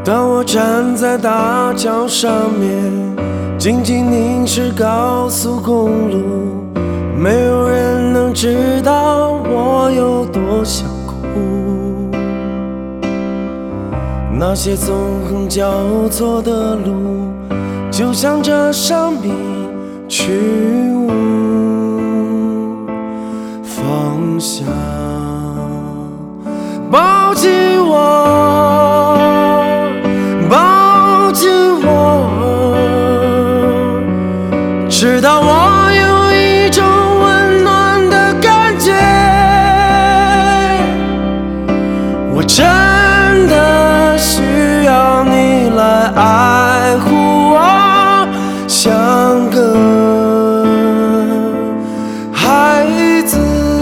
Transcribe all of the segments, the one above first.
当我站在大桥上面，静静凝视高速公路，没有人能知道我有多想哭。那些纵横交错的路，就像这生命去无方向。抱紧我，抱紧我，直到我有一种温暖的感觉。我真的需要你来爱护我，像个孩子。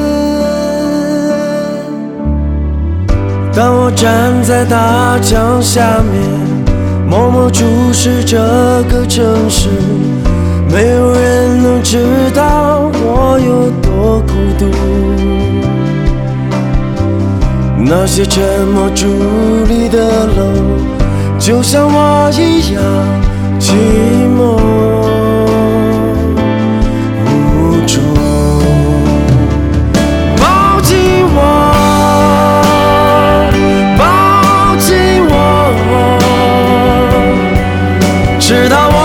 当我站在大桥下面，默默注视这个城市，没有人能知道我有多孤独。那些沉默伫立的楼，就像我一样寂寞无助。抱紧我，抱紧我，直到我